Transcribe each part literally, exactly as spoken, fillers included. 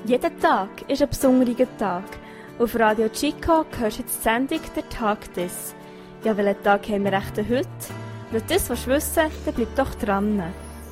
Jeder Tag ist ein besonderer Tag. Auf Radio Chico hörst du jetzt die Sendung «Der Tag des». Ja, welchen Tag haben wir echt heute? Wenn du das wissen willst, dann bleib doch dran.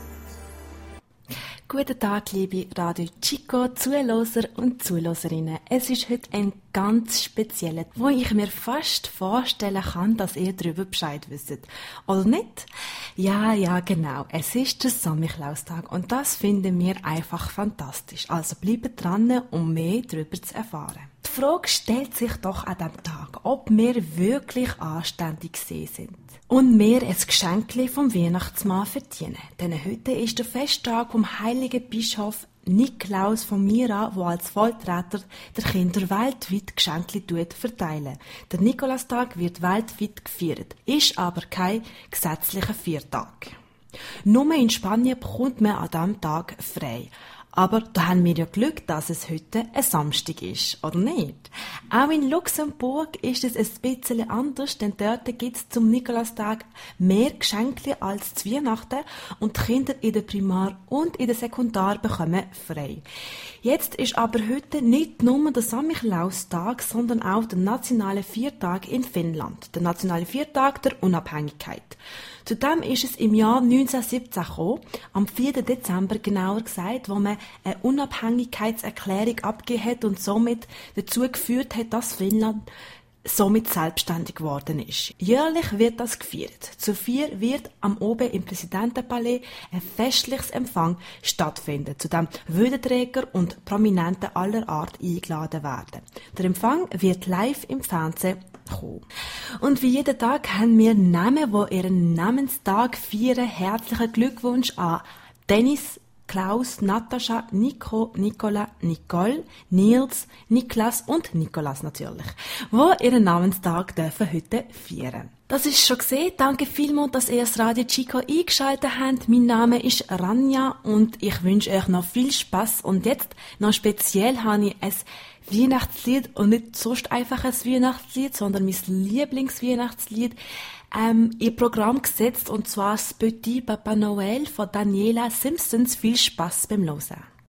Guten Tag, liebe Radio Chico Zuhörer und Zuhörerinnen. Es ist heute ein ganz spezieller, wo ich mir fast vorstellen kann, dass ihr darüber Bescheid wisst. Oder nicht? Ja, ja, genau. Es ist der Samichlaustag und das finden wir einfach fantastisch. Also bleibt dran, um mehr darüber zu erfahren. Die Frage stellt sich doch an diesem Tag, ob wir wirklich anständig sind und wir ein Geschenkli vom Weihnachtsmann verdienen. Denn heute ist der Festtag vom heiligen Bischof Nikolaus von Myra, der als Volltreter der Kinder weltweit Geschenkli verteilen. Der Nikolaustag wird weltweit gefeiert, ist aber kein gesetzlicher Viertag. Nur in Spanien bekommt man an diesem Tag frei. Aber da haben wir ja Glück, dass es heute ein Samstag ist, oder nicht? Auch in Luxemburg ist es ein bisschen anders, denn dort gibt es zum Nikolaustag mehr Geschenke als zu Weihnachten und die Kinder in der Primar- und in der Sekundar bekommen frei. Jetzt ist aber heute nicht nur der Samichlaustag, sondern auch der nationale Viertag in Finnland, der nationale Viertag der Unabhängigkeit. Zudem ist es im Jahr neunzehnhundertsiebzehn gekommen, am vierten Dezember genauer gesagt, wo man eine Unabhängigkeitserklärung abgegeben hat und somit dazu geführt hat, dass Finnland somit selbstständig geworden ist. Jährlich wird das gefeiert. Zu vier wird am oben im Präsidentenpalais ein festliches Empfang stattfinden, zu dem Würdenträger und Prominente aller Art eingeladen werden. Der Empfang wird live im Fernsehen kommen. Und wie jeden Tag haben wir Namen, die ihren Namenstag feiern. Herzlichen Glückwunsch an Dennis, Klaus, Natascha, Nico, Nicola, Nicole, Nils, Niklas und Nikolas natürlich, die ihren Namenstag dürfen heute feiern. Das ist schon gesehen. Danke vielmals, dass ihr das Radio Chico eingeschaltet habt. Mein Name ist Rania und ich wünsche euch noch viel Spass. Und jetzt noch speziell habe ich ein Weihnachtslied und nicht sonst einfach ein Weihnachtslied, sondern mein Lieblingsweihnachtslied ähm, ihr Programm gesetzt, und zwar das Petit Papa Noël von Daniela Simpsons. Viel Spass beim Hören.